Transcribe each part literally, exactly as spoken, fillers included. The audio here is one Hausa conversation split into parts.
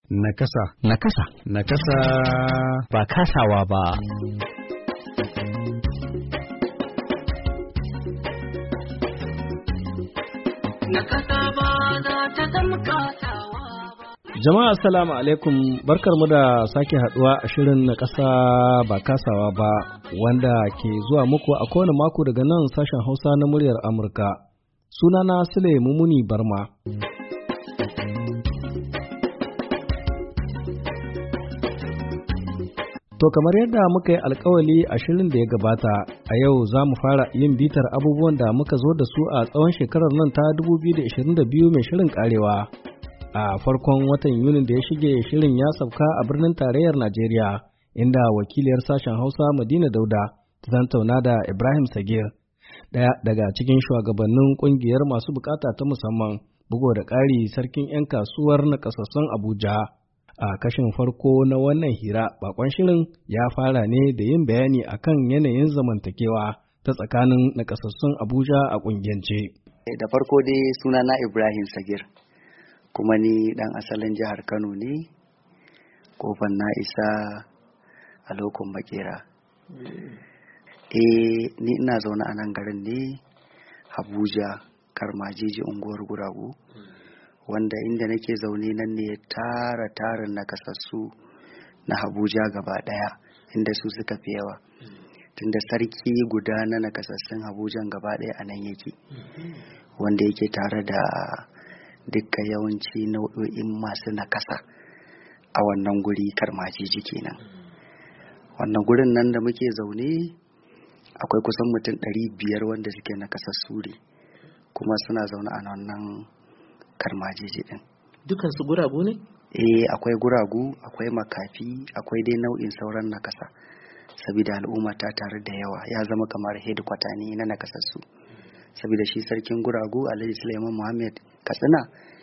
Nakasa. Nakasa. Nakasa. Ba kasawa ba. Nakasa ba za ta zama kasawa ba. Jama'a assalamu alaikum, barkarmu da sake haduwa a shirin na ƙasa ba kasawa ba wanda ke zuwa muku a kowane mako daga nan sashen Hausa na muryar Amurka. Sunana Sule Mumuni Barma. To kamar yadda muka yi alkawali a shirin da ya gabata, a yau za mu fara yin bitar abubuwan da muka zo da su a tsawon shekarar nan ta dubu biyu da ashirin da biyu mai shirin karewa. A farkon watan Yunin da ya shige, shirin ya sauka a birnin tarayyar Najeriya, inda wakiliyar sashen Hausa Madina Dauda ta tattauna da Ibrahim Sagir, ɗaya daga cikin shugabannin ƙungiyar masu bukata ta musamman, bugu da ƙari sarkin 'yan kasuwar nakasassun Abuja. A kashin farko na wannan hira, bakon shirin ya fara ne da yin bayani akan yanayin zamantakewa ta tsakanin nakasassun Abuja a ƙungiyance. Da farko dai sunana Ibrahim Sagir, kuma ni dan asalin jihar Kano ne, kofan na isa a lokun makera. Eh, ni ina zaune a nan garin ne, Abuja, Karmajiji, unguwar Guragu. Wanda inda nake zaune nan ne tara tarin nakasassu na Abuja gaba daya, inda su suka fi yawa, tunda sarki guda na nakasassun Abuja gaba daya a nan yake, wanda yake tare da dukkan yawanci nau'o'in masu nakasa a wannan guri Karmajiji kenan. Wannan gurin nan da muke zaune akwai kusan mutum ɗari biyar wanda suke nakasassu ne, kuma suna zaune a wannan Karmajiji din. Dukan su guragu ne? Eh, akwai guragu, akwai makafi, akwai dai nau'in sauran nakasa. Saboda al'umma ta tare da yawa, ya zama kamar headquarter ne na nakasassu. Saboda shi sarkin guragu Alhaji Suleiman Muhammad Katsina,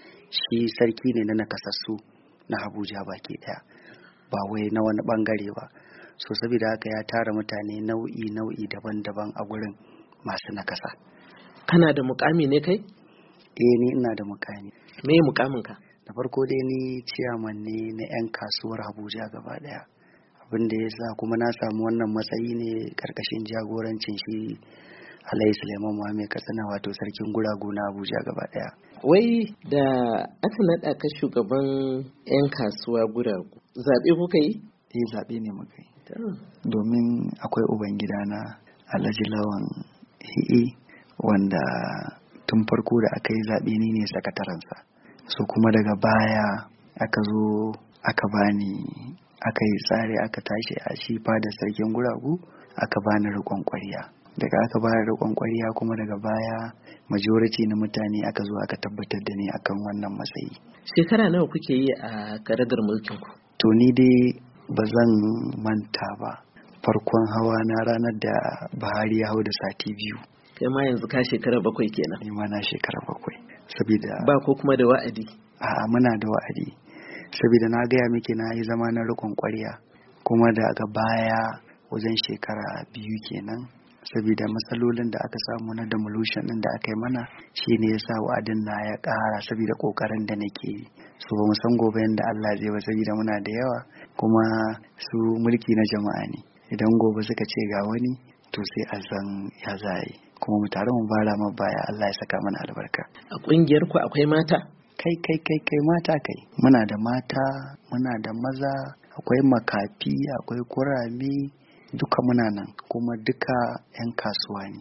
shi sarki ne na nakasassu na Abuja baki daya, ba wai na wani bangare ba. So saboda haka ya tara mutane nau'i nau'i daban-daban a gurin masu nakasa. Kana da mukami ne kai? Eh, ni ina da mukami. Me mukamin ka? Da farko dai ni ciyaman ne na 'yan kasuwar Abuja gaba daya. Abin da ya sa kuma na samu wannan matsayi ne karkashin jagorancin shi Alhaji Suleiman Muhammad Katsina, wato sarkin guragu na Abuja gaba daya. Wai da aka naɗa ka shugaban 'yan kasuwa guragu, zaɓe kuka yi? Eh, zaɓe ne muka yi. Domin akwai ubangidana Alhaji Lawan Hi'i, wanda tun farko da aka yi zaɓe ni ne sakatarensa. So kuma daga baya aka zo aka bani, aka yi tsari aka tashi a shi fada sarkin guragu, aka bani riƙon ƙwarya. Daga aka bani riƙon ƙwarya kuma daga baya majority na mutane aka zo aka tabbatar da ni akan wannan matsayi. Shekara nawa kuke yi a karagar mulkin ku? To ni dai ba zan manta ba, farkon hawa na ranar da Buhari ya hau da sati biyu. Kai ma yanzu ka shekara bakwai kenan. Ni ma na shekara bakwai. Saboda ba ko kuma da wa'adi. A'a, muna da wa'adi. Saboda na gaya miki na yi zama na riƙon ƙwarya, kuma daga baya wajen shekara biyu kenan. Saboda matsalolin da aka samu na demolition din da aka yi mana, shi ne ya sa wa'adin na ya ƙara saboda ƙoƙarin da nake yi. So ba mu san gobe yadda Allah zai ba, saboda muna da yawa, kuma su mulki na jama'a ne. Idan gobe suka ce ga wani, to sai a san ya za yi, kuma mu tare mu bara ma baya, Allah ya saka mana albarka. A ƙungiyar ku akwai mata? Kai kai kai kai mata kai. Muna da mata, muna da maza, akwai makafi, akwai kurame, duka muna nan, kuma duka 'yan kasuwa ne.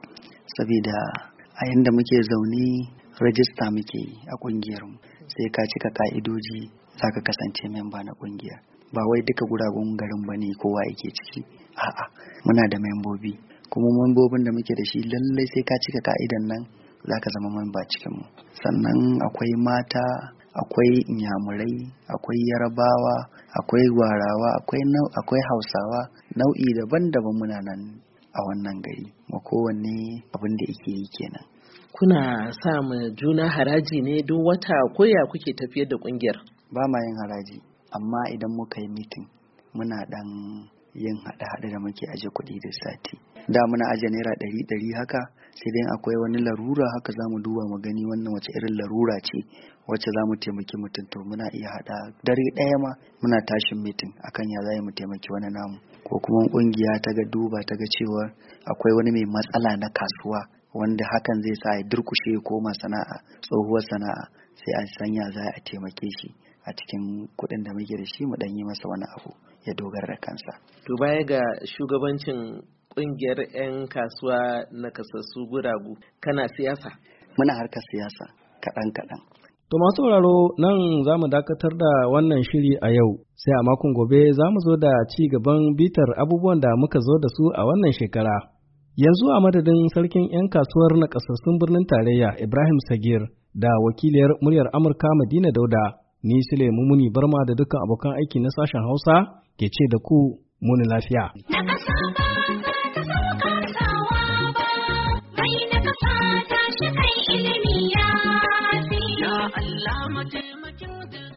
Saboda a inda muke zaune rajista muke yi a ƙungiyar mu, sai ka cika ka'idoji zaka kasance memba na ƙungiya. Ba wai duka guragun garin bane kowa yake ciki. A'a, muna da membobi, kuma membobin da muke da shi lallai sai ka cika ka'idan nan zaka zama memba cikin mu. Sannan akwai mata, akwai inyamurai, akwai yarabawa, akwai gwarawa, akwai akwai hausawa, nau'i daban-daban muna nan a wannan gari. Ma kowanne abin da yake yi kenan. Kuna sa mu juna haraji ne duk wata, ko ya kuke tafiyar da kungiyar? Ba ma yin haraji, amma idan muka yi meeting muna dan yin haɗe-haɗe da muke aje kuɗi da sati. Da muna aje naira ɗari ɗari haka, sai dai akwai wani larura haka za mu duba mu gani wannan wace irin larura ce wacce za mu taimaki mutum to muna iya haɗa dare ɗaya ma muna tashin mitin akan ya za mu taimaki wani namu, ko kuma ƙungiya ta ga duba ta ga cewa akwai wani mai matsala na kasuwa wanda hakan zai sa ya durkushe ya koma sana'a tsohuwar sana'a, sai a sanya za a taimake shi a cikin kuɗin da muke da shi mu ɗan yi masa wani abu ya dogara da kansa. To baya ga shugabancin ƙungiyar 'yan kasuwa na kasassu guragu, kana siyasa? Muna harkar siyasa kaɗan-kaɗan. To masu sauraro nan za mu dakatar da wannan shiri a yau, sai a makon gobe za mu zo da ci gaban bitar abubuwan da muka zo da su a wannan shekara. Yanzu a madadin sarkin 'yan kasuwar na kasassun birnin tarayya Ibrahim Sagir da wakiliyar muryar Amurka Madina Dauda, ni Sule Mumuni Barma da dukkan abokan aiki na sashen Hausa ke ce da ku muni lafiya. Na kasa ba za ta sauka sawa ba, mai na kasa ta shi kai ilimi ya fi. Ya Allah